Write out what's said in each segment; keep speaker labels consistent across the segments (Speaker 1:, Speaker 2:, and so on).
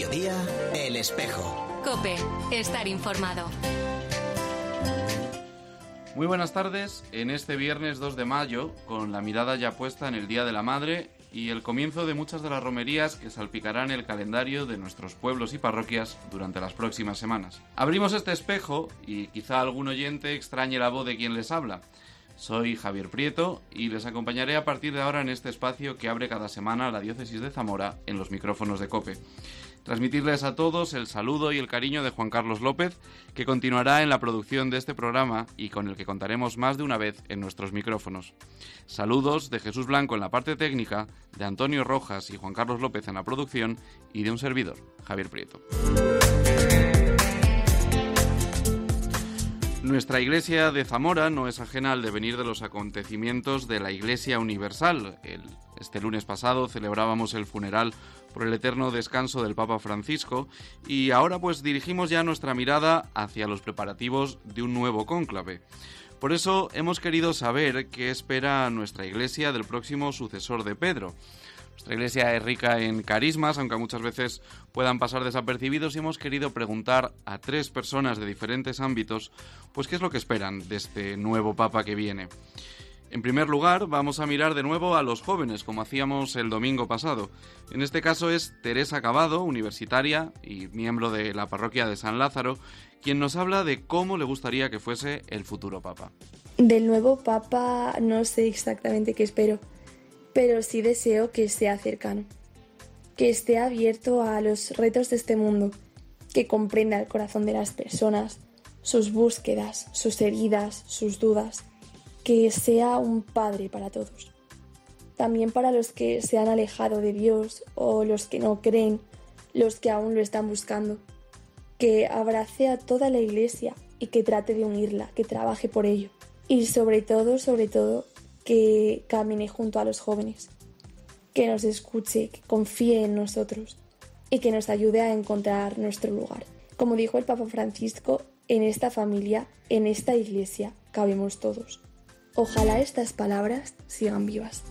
Speaker 1: mediodía, El Espejo.
Speaker 2: COPE, estar informado.
Speaker 3: Muy buenas tardes, en este viernes 2 de mayo, con la mirada ya puesta en el Día de la Madre y el comienzo de muchas de las romerías que salpicarán el calendario de nuestros pueblos y parroquias durante las próximas semanas. Abrimos este espejo y quizá algún oyente extrañe la voz de quien les habla. Soy Javier Prieto y les acompañaré a partir de ahora en este espacio que abre cada semana la diócesis de Zamora en los micrófonos de COPE. Transmitirles a todos el saludo y el cariño de Juan Carlos López, que continuará en la producción de este programa y con el que contaremos más de una vez en nuestros micrófonos. Saludos de Jesús Blanco en la parte técnica, de Antonio Rojas y Juan Carlos López en la producción y de un servidor, Javier Prieto. Nuestra Iglesia de Zamora no es ajena al devenir de los acontecimientos de la Iglesia Universal. Este lunes pasado celebrábamos el funeral por el eterno descanso del Papa Francisco y ahora pues dirigimos ya nuestra mirada hacia los preparativos de un nuevo cónclave. Por eso hemos querido saber qué espera nuestra Iglesia del próximo sucesor de Pedro. Nuestra Iglesia es rica en carismas, aunque muchas veces puedan pasar desapercibidos, y hemos querido preguntar a 3 personas de diferentes ámbitos pues qué es lo que esperan de este nuevo Papa que viene. En primer lugar, vamos a mirar de nuevo a los jóvenes, como hacíamos el domingo pasado. En este caso es Teresa Cabado, universitaria y miembro de la parroquia de San Lázaro, quien nos habla de cómo le gustaría que fuese el futuro Papa.
Speaker 4: Del nuevo Papa no sé exactamente qué espero, pero sí deseo que sea cercano, que esté abierto a los retos de este mundo, que comprenda el corazón de las personas, sus búsquedas, sus heridas, sus dudas, que sea un padre para todos. También para los que se han alejado de Dios o los que no creen, los que aún lo están buscando, que abrace a toda la Iglesia y que trate de unirla, que trabaje por ello. Y sobre todo, que camine junto a los jóvenes, que nos escuche, que confíe en nosotros y que nos ayude a encontrar nuestro lugar. Como dijo el Papa Francisco, en esta familia, en esta Iglesia, cabemos todos. Ojalá estas palabras sigan vivas.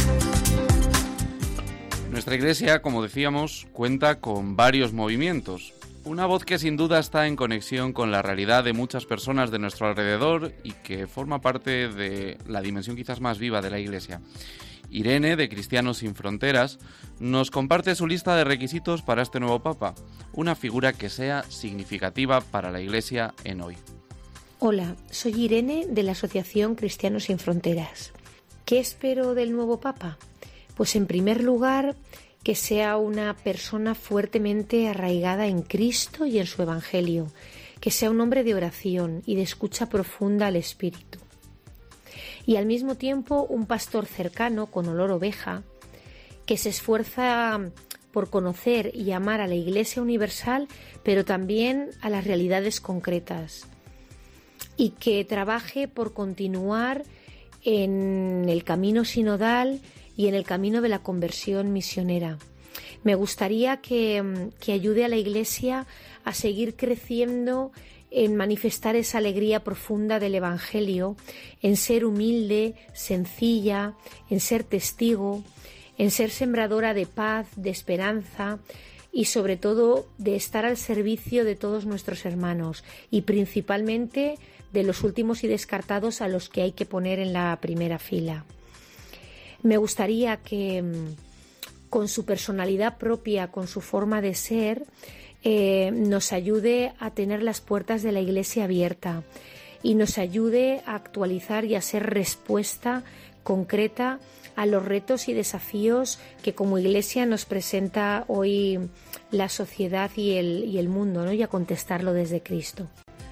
Speaker 3: Nuestra Iglesia, como decíamos, cuenta con varios movimientos. Una voz que sin duda está en conexión con la realidad de muchas personas de nuestro alrededor y que forma parte de la dimensión quizás más viva de la Iglesia. Irene, de Cristianos Sin Fronteras, nos comparte su lista de requisitos para este nuevo Papa, una figura que sea significativa para la Iglesia en hoy.
Speaker 5: Hola, soy Irene de la Asociación Cristianos Sin Fronteras. ¿Qué espero del nuevo Papa? Pues en primer lugar, que sea una persona fuertemente arraigada en Cristo y en su Evangelio, que sea un hombre de oración y de escucha profunda al Espíritu. Y al mismo tiempo un pastor cercano, con olor a oveja, que se esfuerza por conocer y amar a la Iglesia Universal, pero también a las realidades concretas, y que trabaje por continuar en el camino sinodal y en el camino de la conversión misionera. Me gustaría que ayude a la Iglesia a seguir creciendo en manifestar esa alegría profunda del Evangelio, en ser humilde, sencilla, en ser testigo, en ser sembradora de paz, de esperanza y sobre todo de estar al servicio de todos nuestros hermanos y principalmente de los últimos y descartados a los que hay que poner en la primera fila. Me gustaría que con su personalidad propia, con su forma de ser, nos ayude a tener las puertas de la Iglesia abierta y nos ayude a actualizar y a ser respuesta concreta a los retos y desafíos que como Iglesia nos presenta hoy la sociedad y el mundo, ¿no? Y a contestarlo desde Cristo.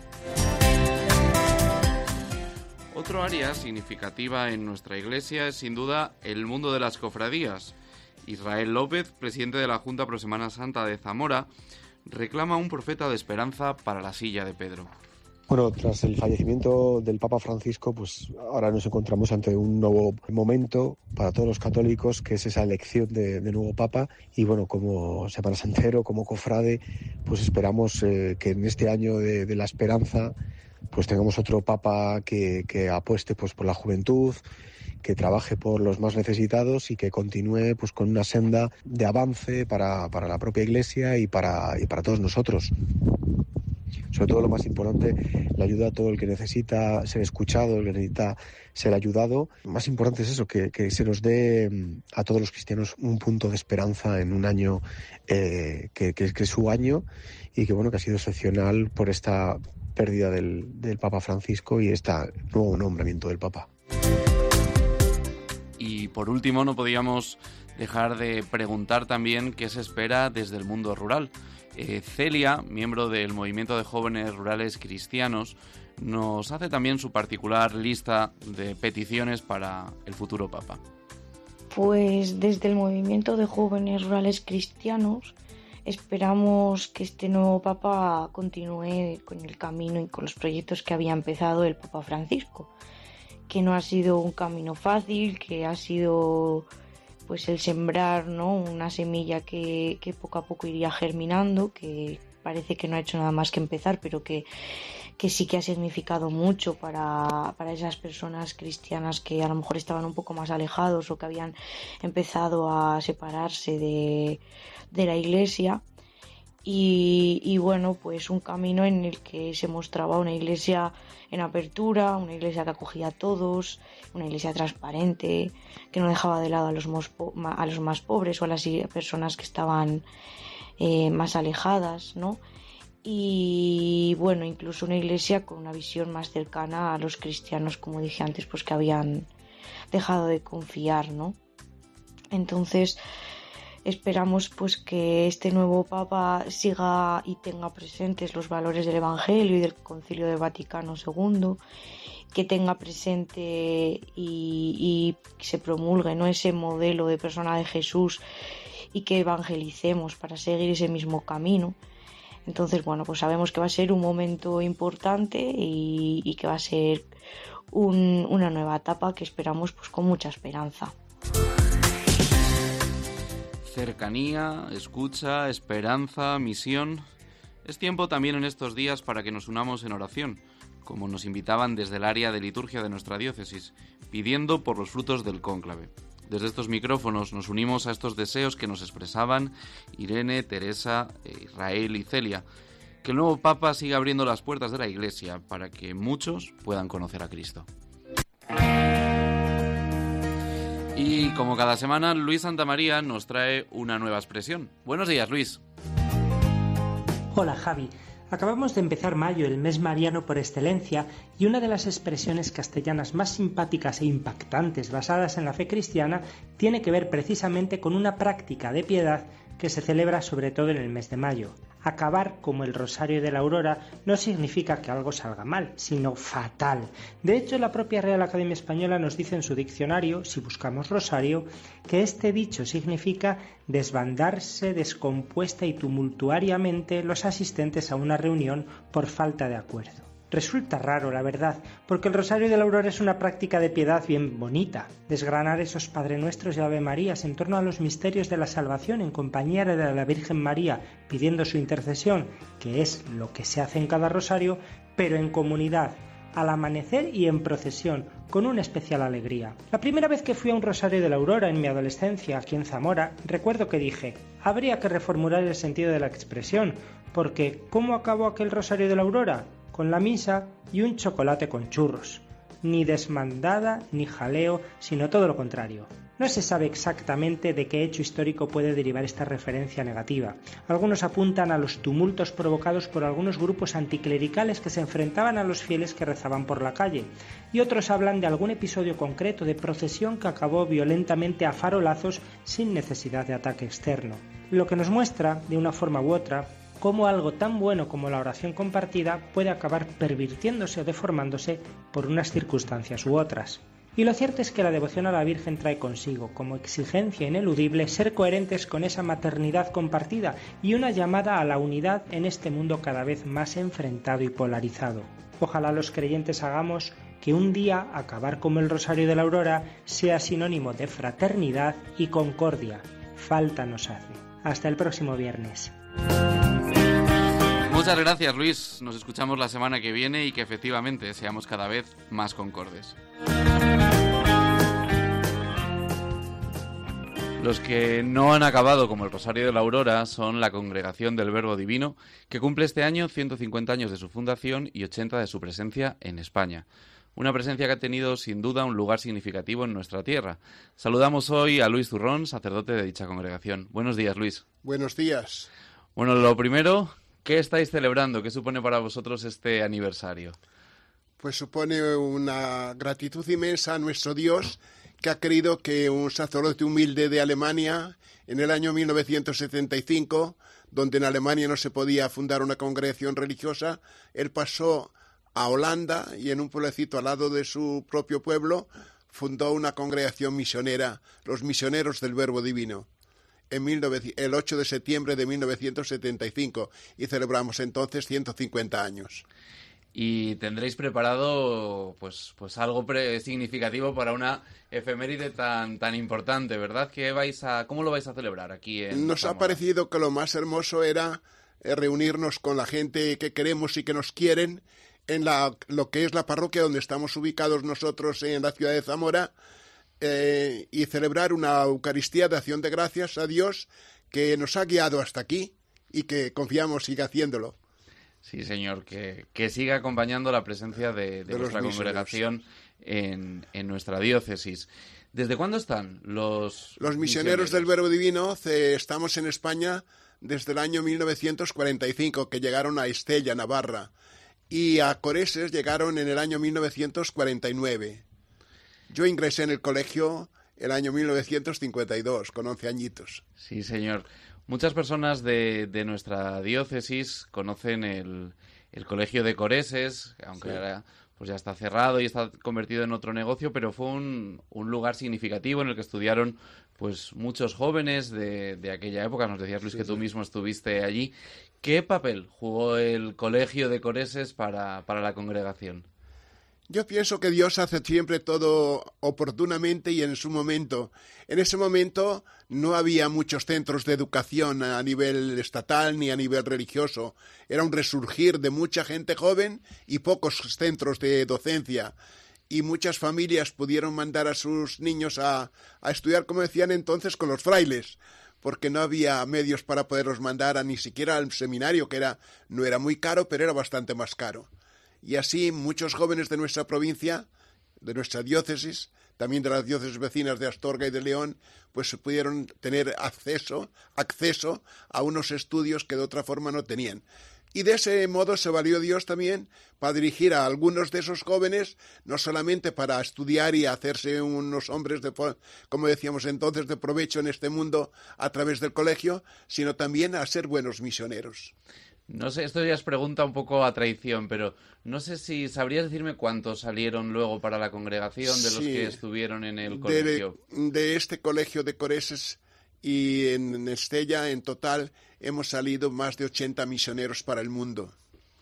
Speaker 3: Otro área significativa en nuestra Iglesia es sin duda el mundo de las cofradías. Israel López, presidente de la Junta Pro Semana Santa de Zamora, reclama un profeta de esperanza para la silla de Pedro.
Speaker 6: Bueno, tras el fallecimiento del Papa Francisco, pues ahora nos encontramos ante un nuevo momento para todos los católicos, que es esa elección de nuevo Papa. Y bueno, como Semana Santero, como cofrade, pues esperamos que en este año de la esperanza pues tengamos otro Papa que apueste pues por la juventud, que trabaje por los más necesitados y que continúe pues con una senda de avance para la propia Iglesia y para todos nosotros. Sobre todo lo más importante, la ayuda a todo el que necesita ser escuchado, el que necesita ser ayudado. Lo más importante es eso, que se nos dé a todos los cristianos un punto de esperanza en un año que es su año y que ha sido excepcional por esta pérdida del Papa Francisco y este nuevo nombramiento del Papa.
Speaker 3: Y por último, no podíamos dejar de preguntar también qué se espera desde el mundo rural. Celia, miembro del Movimiento de Jóvenes Rurales Cristianos, nos hace también su particular lista de peticiones para el futuro Papa.
Speaker 7: Pues desde el Movimiento de Jóvenes Rurales Cristianos esperamos que este nuevo Papa continúe con el camino y con los proyectos que había empezado el Papa Francisco, que no ha sido un camino fácil, que ha sido pues el sembrar, ¿no?, una semilla que poco a poco iría germinando, que parece que no ha hecho nada más que empezar, pero que sí que ha significado mucho para esas personas cristianas que a lo mejor estaban un poco más alejados o que habían empezado a separarse de la Iglesia. Y pues un camino en el que se mostraba una iglesia en apertura, una iglesia que acogía a todos, una iglesia transparente, que no dejaba de lado a los más pobres o a las personas que estaban más alejadas, ¿no? Y incluso una iglesia con una visión más cercana a los cristianos, como dije antes, pues que habían dejado de confiar, ¿no? Entonces esperamos pues que este nuevo Papa siga y tenga presentes los valores del Evangelio y del Concilio del Vaticano II, que tenga presente y se promulgue, ¿no?, ese modelo de persona de Jesús y que evangelicemos para seguir ese mismo camino. Entonces, pues sabemos que va a ser un momento importante y que va a ser una nueva etapa que esperamos pues con mucha esperanza.
Speaker 3: Cercanía, escucha, esperanza, misión. Es tiempo también en estos días para que nos unamos en oración, como nos invitaban desde el área de liturgia de nuestra diócesis, pidiendo por los frutos del cónclave. Desde estos micrófonos nos unimos a estos deseos que nos expresaban Irene, Teresa, Israel y Celia, que el nuevo Papa siga abriendo las puertas de la Iglesia para que muchos puedan conocer a Cristo. Y como cada semana, Luis Santamaría nos trae una nueva expresión. Buenos días, Luis.
Speaker 8: Hola, Javi. Acabamos de empezar mayo, el mes mariano por excelencia, y una de las expresiones castellanas más simpáticas e impactantes basadas en la fe cristiana tiene que ver precisamente con una práctica de piedad que se celebra sobre todo en el mes de mayo. Acabar como el rosario de la aurora no significa que algo salga mal, sino fatal. De hecho, la propia Real Academia Española nos dice en su diccionario, si buscamos rosario, que este dicho significa desbandarse descompuesta y tumultuariamente los asistentes a una reunión por falta de acuerdo. Resulta raro, la verdad, porque el Rosario de la Aurora es una práctica de piedad bien bonita. Desgranar esos Padre Nuestros y Ave Marías en torno a los misterios de la salvación en compañía de la Virgen María, pidiendo su intercesión, que es lo que se hace en cada rosario, pero en comunidad, al amanecer y en procesión, con una especial alegría. La primera vez que fui a un Rosario de la Aurora en mi adolescencia, aquí en Zamora, recuerdo que dije, habría que reformular el sentido de la expresión, porque ¿cómo acabó aquel Rosario de la Aurora? Con la misa y un chocolate con churros. Ni desmandada ni jaleo, sino todo lo contrario. No se sabe exactamente de qué hecho histórico puede derivar esta referencia negativa. Algunos apuntan a los tumultos provocados por algunos grupos anticlericales que se enfrentaban a los fieles que rezaban por la calle, y otros hablan de algún episodio concreto de procesión que acabó violentamente a farolazos sin necesidad de ataque externo. Lo que nos muestra, de una forma u otra, cómo algo tan bueno como la oración compartida puede acabar pervirtiéndose o deformándose por unas circunstancias u otras. Y lo cierto es que la devoción a la Virgen trae consigo, como exigencia ineludible, ser coherentes con esa maternidad compartida y una llamada a la unidad en este mundo cada vez más enfrentado y polarizado. Ojalá los creyentes hagamos que un día acabar como el Rosario de la Aurora sea sinónimo de fraternidad y concordia. Falta nos hace. Hasta el próximo viernes.
Speaker 3: Muchas gracias, Luis. Nos escuchamos la semana que viene y que efectivamente seamos cada vez más concordes. Los que no han acabado como el Rosario de la Aurora son la Congregación del Verbo Divino, que cumple este año 150 años de su fundación y 80 de su presencia en España. Una presencia que ha tenido sin duda un lugar significativo en nuestra tierra. Saludamos hoy a Luis Zurrón, sacerdote de dicha congregación. Buenos días, Luis.
Speaker 9: Buenos días.
Speaker 3: Bueno, lo primero, ¿qué estáis celebrando? ¿Qué supone para vosotros este aniversario?
Speaker 9: Pues supone una gratitud inmensa a nuestro Dios, que ha querido que un sacerdote humilde de Alemania, en el año 1975, donde en Alemania no se podía fundar una congregación religiosa, él pasó a Holanda y en un pueblecito al lado de su propio pueblo fundó una congregación misionera, los Misioneros del Verbo Divino, el 8 de septiembre de 1975, y celebramos entonces 150 años.
Speaker 3: Y tendréis preparado pues algo significativo para una efeméride tan importante, ¿verdad? ¿Cómo lo vais a celebrar aquí en
Speaker 9: Nos
Speaker 3: Zamora?
Speaker 9: Ha parecido que lo más hermoso era reunirnos con la gente que queremos y que nos quieren en lo que es la parroquia donde estamos ubicados nosotros en la ciudad de Zamora, y celebrar una Eucaristía de acción de gracias a Dios que nos ha guiado hasta aquí y que confiamos siga haciéndolo.
Speaker 3: Sí, señor, que siga acompañando la presencia de vuestra congregación en nuestra diócesis. ¿Desde cuándo están los
Speaker 9: misioneros del Verbo Divino? Estamos en España desde el año 1945, que llegaron a Estella, Navarra, y a Coreses llegaron en el año 1949. Yo ingresé en el colegio el año 1952, con 11 añitos.
Speaker 3: Sí, señor. Muchas personas de nuestra diócesis conocen el Colegio de Coreses, aunque
Speaker 9: sí,
Speaker 3: ahora pues ya está cerrado y está convertido en otro negocio, pero fue un lugar significativo en el que estudiaron pues muchos jóvenes de aquella época. Nos decías, Luis, sí, que tú mismo estuviste allí. ¿Qué papel jugó el Colegio de Coreses para la congregación?
Speaker 9: Yo pienso que Dios hace siempre todo oportunamente y en su momento. En ese momento no había muchos centros de educación a nivel estatal ni a nivel religioso. Era un resurgir de mucha gente joven y pocos centros de docencia. Y muchas familias pudieron mandar a sus niños a estudiar, como decían entonces, con los frailes, porque no había medios para poderlos mandar ni siquiera al seminario, que no era muy caro, pero era bastante más caro. Y así muchos jóvenes de nuestra provincia, de nuestra diócesis, también de las diócesis vecinas de Astorga y de León, pues pudieron tener acceso a unos estudios que de otra forma no tenían. Y de ese modo se valió Dios también para dirigir a algunos de esos jóvenes, no solamente para estudiar y hacerse unos hombres, como decíamos entonces, de provecho en este mundo a través del colegio, sino también a ser buenos misioneros.
Speaker 3: No sé, esto ya es pregunta un poco a traición, pero no sé si sabrías decirme cuántos salieron luego para la congregación de los que estuvieron en el colegio.
Speaker 9: De este colegio de Coreses y en Estella, en total, hemos salido más de 80 misioneros para el mundo.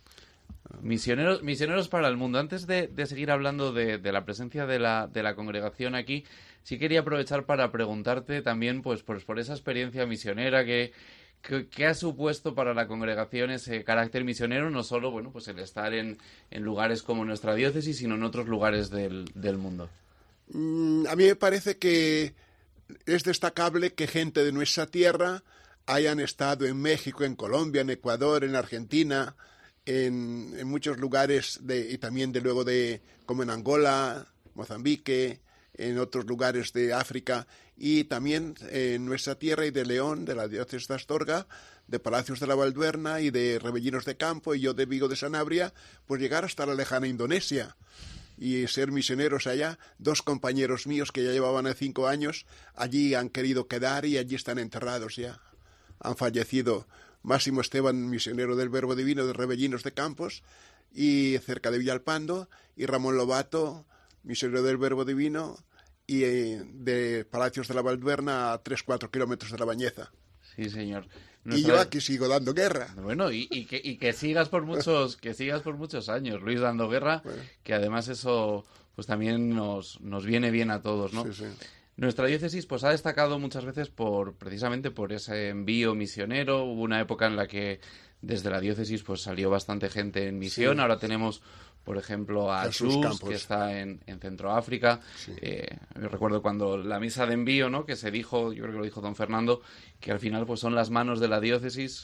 Speaker 3: Misioneros para el mundo. Antes de seguir hablando de la presencia de la congregación aquí, sí quería aprovechar para preguntarte también pues por esa experiencia misionera ¿Qué ha supuesto para la congregación ese carácter misionero? No solo pues el estar en lugares como nuestra diócesis, sino en otros lugares del mundo.
Speaker 9: A mí me parece que es destacable que gente de nuestra tierra hayan estado en México, en Colombia, en Ecuador, en Argentina, en muchos lugares, y también como en Angola, Mozambique, en otros lugares de África, y también en nuestra tierra y de León, de la diócesis de Astorga, de Palacios de la Valduerna y de Rebellinos de Campo, y yo de Vigo de Sanabria, pues llegar hasta la lejana Indonesia y ser misioneros allá. 2 compañeros míos que ya llevaban 5 años allí han querido quedar y allí están enterrados ya. Han fallecido Máximo Esteban, misionero del Verbo Divino de Rebellinos de Campos, y cerca de Villalpando, y Ramón Lobato, misionero del Verbo Divino, y de Palacios de la Valduerna a 3-4 kilómetros de La Bañeza.
Speaker 3: Sí, señor.
Speaker 9: Y yo aquí sigo dando guerra.
Speaker 3: Bueno, y que sigas por muchos años, Luis, dando guerra, bueno, que además eso pues también nos viene bien a todos, ¿no?
Speaker 9: Sí, sí.
Speaker 3: Nuestra diócesis pues ha destacado muchas veces precisamente por ese envío misionero. Hubo una época en la que desde la diócesis pues salió bastante gente en misión. Ahora tenemos, por ejemplo, a Jesús, que está en Centroáfrica. Yo recuerdo cuando la misa de envío, ¿no?, que se dijo, yo creo que lo dijo don Fernando, que al final pues son las manos de la diócesis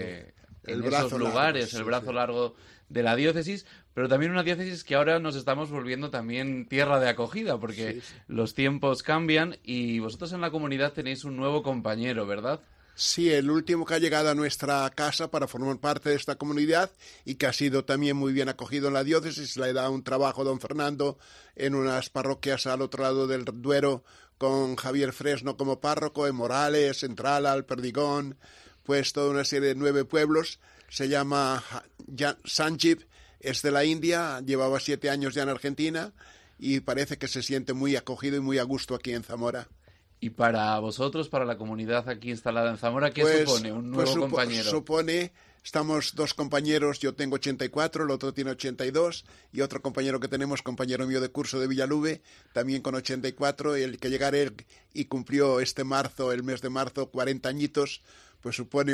Speaker 3: en esos lugares, el brazo largo de la diócesis, pero también una diócesis que ahora nos estamos volviendo también tierra de acogida, porque los tiempos cambian y vosotros en la comunidad tenéis un nuevo compañero, ¿verdad?
Speaker 9: Sí, el último que ha llegado a nuestra casa para formar parte de esta comunidad y que ha sido también muy bien acogido en la diócesis. Le da un trabajo don Fernando en unas parroquias al otro lado del Duero con Javier Fresno como párroco, en Morales, en Trala, Perdigón, pues toda una serie de 9 pueblos. Se llama Sanjib, es de la India, llevaba 7 años ya en Argentina y parece que se siente muy acogido y muy a gusto aquí en Zamora.
Speaker 3: Y para vosotros, para la comunidad aquí instalada en Zamora, ¿qué supone un nuevo compañero?
Speaker 9: Supone, estamos 2 compañeros, yo tengo 84, el otro tiene 82, y otro compañero que tenemos, compañero mío de curso de Villalube, también con 84, el que llegara él y cumplió el mes de marzo, 40 añitos, pues supone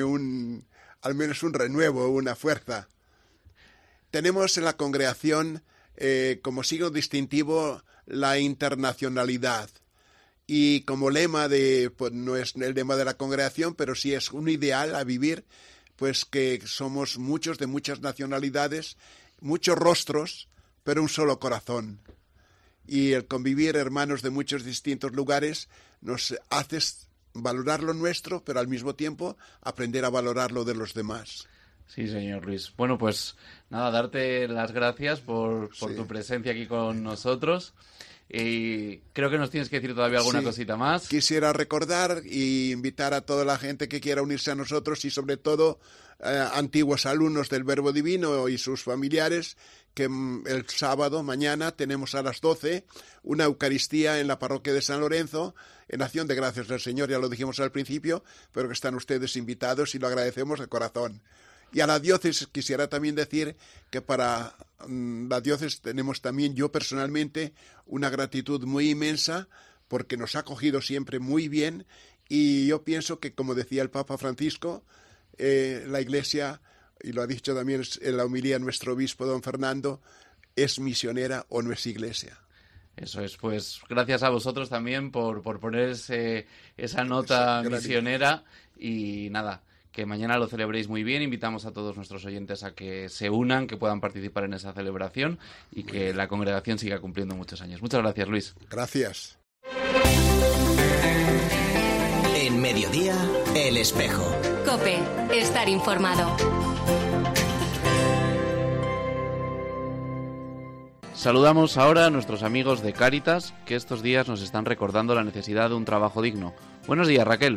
Speaker 9: al menos un renuevo, una fuerza. Tenemos en la congregación como signo distintivo la internacionalidad. Y como lema pues no es el lema de la congregación, pero sí es un ideal a vivir, pues que somos muchos de muchas nacionalidades, muchos rostros, pero un solo corazón. Y el convivir hermanos de muchos distintos lugares nos hace valorar lo nuestro, pero al mismo tiempo aprender a valorar lo de los demás.
Speaker 3: Sí, señor Luis. Bueno, pues nada, darte las gracias por tu presencia aquí con nosotros. Y creo que nos tienes que decir todavía alguna cosita más.
Speaker 9: Quisiera recordar y invitar a toda la gente que quiera unirse a nosotros y sobre todo antiguos alumnos del Verbo Divino y sus familiares, que el sábado, mañana, tenemos a las 12 una Eucaristía en la parroquia de San Lorenzo, en acción de gracias al Señor, ya lo dijimos al principio, pero que están ustedes invitados y lo agradecemos de corazón. Y a la diócesis quisiera también decir que para la diócesis tenemos también, yo personalmente, una gratitud muy inmensa porque nos ha acogido siempre muy bien y yo pienso que, como decía el Papa Francisco, la Iglesia, y lo ha dicho también en la homilía nuestro obispo don Fernando, es misionera o no es Iglesia.
Speaker 3: Eso es, pues gracias a vosotros también por poner esa nota misionera y nada, que mañana lo celebréis muy bien. Invitamos a todos nuestros oyentes a que se unan, que puedan participar en esa celebración y que la congregación siga cumpliendo muchos años. Muchas gracias, Luis.
Speaker 9: Gracias.
Speaker 1: En Mediodía, El Espejo.
Speaker 2: COPE, estar informado.
Speaker 3: Saludamos ahora a nuestros amigos de Cáritas, que estos días nos están recordando la necesidad de un trabajo digno. Buenos días, Raquel.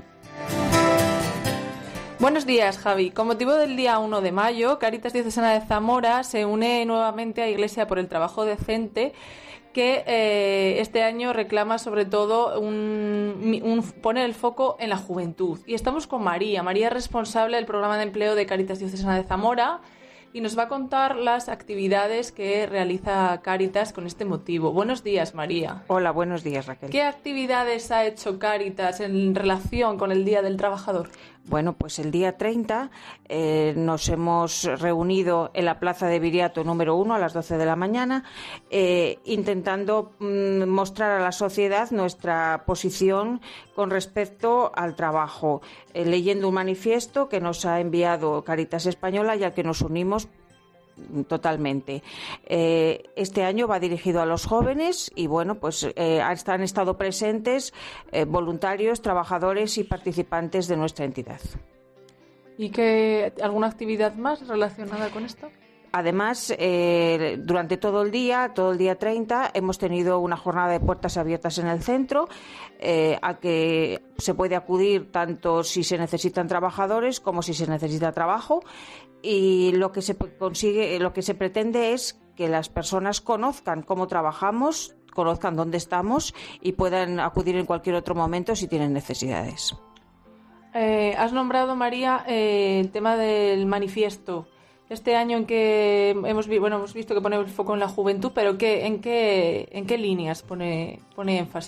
Speaker 10: Buenos días, Javi. Con motivo del día 1 de mayo, Cáritas Diocesana de Zamora se une nuevamente a Iglesia por el Trabajo Decente, que este año reclama sobre todo poner el foco en la juventud. Y estamos con María. María es responsable del programa de empleo de Cáritas Diocesana de Zamora y nos va a contar las actividades que realiza Cáritas con este motivo. Buenos días, María.
Speaker 11: Hola, buenos días, Raquel.
Speaker 10: ¿Qué actividades ha hecho Cáritas en relación con el Día del Trabajador?
Speaker 11: Bueno, pues el día 30 nos hemos reunido en la Plaza de Viriato número 1 a las 12 de la mañana, intentando mostrar a la sociedad nuestra posición con respecto al trabajo, leyendo un manifiesto que nos ha enviado Cáritas Española y al que nos unimos totalmente. Este año va dirigido a los jóvenes y bueno, pues han estado presentes voluntarios, trabajadores y participantes de nuestra entidad.
Speaker 10: ¿Y alguna actividad más relacionada con esto?
Speaker 11: Además, durante todo el día 30, hemos tenido una jornada de puertas abiertas en el centro, a que se puede acudir tanto si se necesitan trabajadores como si se necesita trabajo. Y lo que se pretende es que las personas conozcan cómo trabajamos, conozcan dónde estamos y puedan acudir en cualquier otro momento si tienen necesidades.
Speaker 10: Has nombrado, María, el tema del manifiesto. Este año en que hemos visto que pone el foco en la juventud, pero ¿en qué líneas pone énfasis?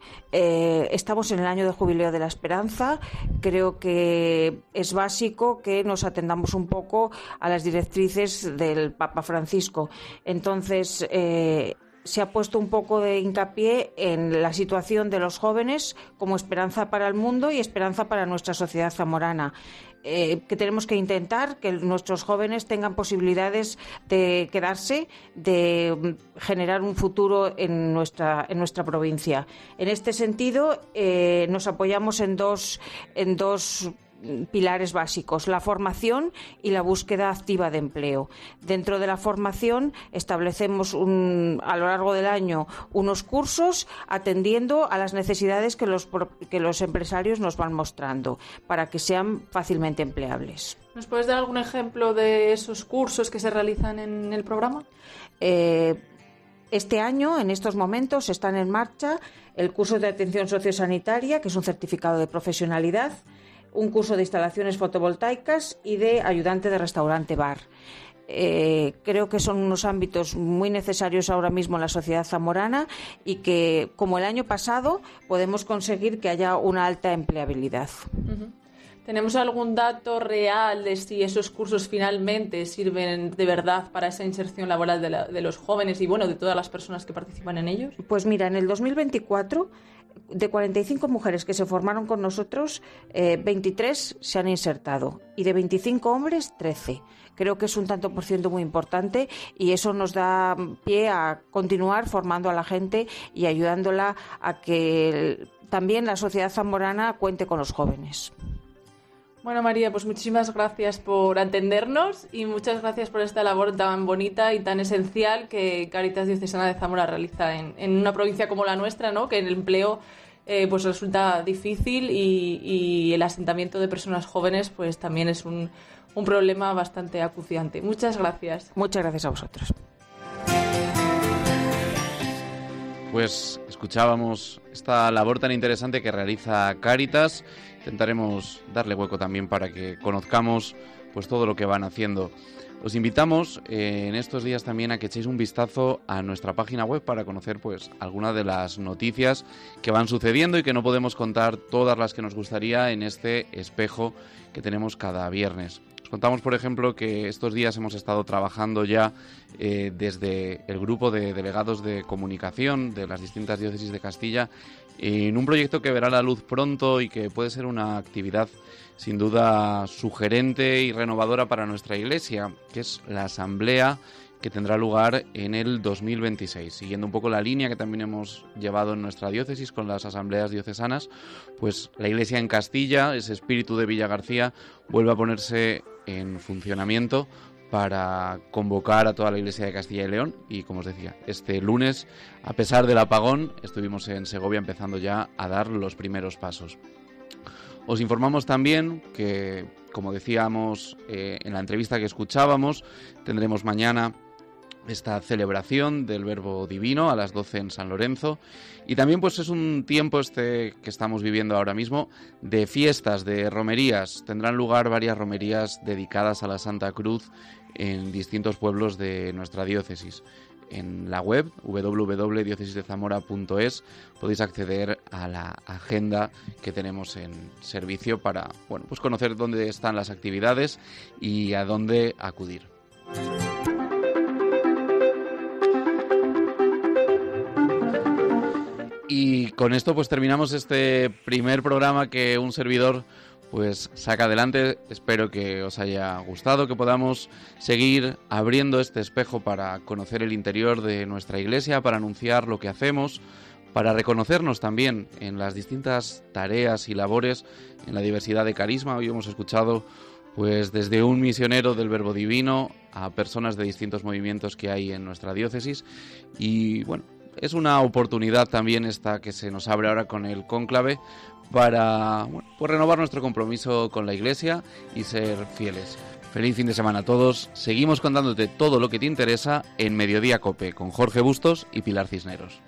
Speaker 11: Estamos en el año de jubileo de la esperanza. Creo que es básico que nos atendamos un poco a las directrices del Papa Francisco. Entonces, se ha puesto un poco de hincapié en la situación de los jóvenes como esperanza para el mundo y esperanza para nuestra sociedad zamorana. Que tenemos que intentar que nuestros jóvenes tengan posibilidades de quedarse, de generar un futuro en nuestra provincia. En este sentido, nos apoyamos en dos pilares básicos: la formación y la búsqueda activa de empleo. Dentro de la formación establecemos a lo largo del año unos cursos atendiendo a las necesidades que los empresarios nos van mostrando para que sean fácilmente empleables.
Speaker 10: ¿Nos puedes dar algún ejemplo de esos cursos que se realizan en el programa?
Speaker 11: Este año, en estos momentos, están en marcha el curso de atención sociosanitaria, que es un certificado de profesionalidad, un curso de instalaciones fotovoltaicas y de ayudante de restaurante bar. Creo que son unos ámbitos muy necesarios ahora mismo en la sociedad zamorana y que, como el año pasado, podemos conseguir que haya una alta empleabilidad.
Speaker 10: Uh-huh. ¿Tenemos algún dato real de si esos cursos finalmente sirven de verdad para esa inserción laboral de los jóvenes y, bueno, de todas las personas que participan en ellos?
Speaker 11: Pues mira, en el 2024, de 45 mujeres que se formaron con nosotros, 23 se han insertado y de 25 hombres, 13. Creo que es un tanto por ciento muy importante y eso nos da pie a continuar formando a la gente y ayudándola a que también la sociedad zamorana cuente con los jóvenes.
Speaker 10: Bueno, María, pues muchísimas gracias por atendernos y muchas gracias por esta labor tan bonita y tan esencial que Cáritas Diocesana de Zamora realiza en una provincia como la nuestra, ¿no? Que el empleo pues resulta difícil y el asentamiento de personas jóvenes pues también es un problema bastante acuciante. Muchas gracias.
Speaker 11: Muchas gracias a vosotros.
Speaker 3: Pues escuchábamos esta labor tan interesante que realiza Cáritas. Intentaremos darle hueco también para que conozcamos pues todo lo que van haciendo. Os invitamos en estos días también a que echéis un vistazo a nuestra página web para conocer pues algunas de las noticias que van sucediendo y que no podemos contar todas las que nos gustaría en este espejo que tenemos cada viernes. Os contamos, por ejemplo, que estos días hemos estado trabajando ya desde el grupo de delegados de comunicación de las distintas diócesis de Castilla en un proyecto que verá la luz pronto y que puede ser una actividad sin duda sugerente y renovadora para nuestra Iglesia, que es la asamblea que tendrá lugar en el 2026. Siguiendo un poco la línea que también hemos llevado en nuestra diócesis con las asambleas diocesanas, pues la Iglesia en Castilla, ese espíritu de Villagarcía, vuelve a ponerse en funcionamiento para convocar a toda la Iglesia de Castilla y León y, como os decía, este lunes, a pesar del apagón, estuvimos en Segovia empezando ya a dar los primeros pasos. Os informamos también que, como decíamos en la entrevista que escuchábamos, tendremos mañana esta celebración del Verbo Divino a las 12 en San Lorenzo y también pues es un tiempo que estamos viviendo ahora mismo de fiestas, de romerías. Tendrán lugar varias romerías dedicadas a la Santa Cruz en distintos pueblos de nuestra diócesis. En la web www.diocesisdezamora.es podéis acceder a la agenda que tenemos en servicio para pues conocer dónde están las actividades y a dónde acudir. Y con esto pues terminamos este primer programa que un servidor pues saca adelante. Espero que os haya gustado, que podamos seguir abriendo este espejo para conocer el interior de nuestra Iglesia, para anunciar lo que hacemos, para reconocernos también en las distintas tareas y labores, en la diversidad de carisma. Hoy hemos escuchado pues desde un misionero del Verbo Divino a personas de distintos movimientos que hay en nuestra diócesis y bueno, es una oportunidad también esta que se nos abre ahora con el cónclave para pues renovar nuestro compromiso con la Iglesia y ser fieles. Feliz fin de semana a todos. Seguimos contándote todo lo que te interesa en Mediodía Cope con Jorge Bustos y Pilar Cisneros.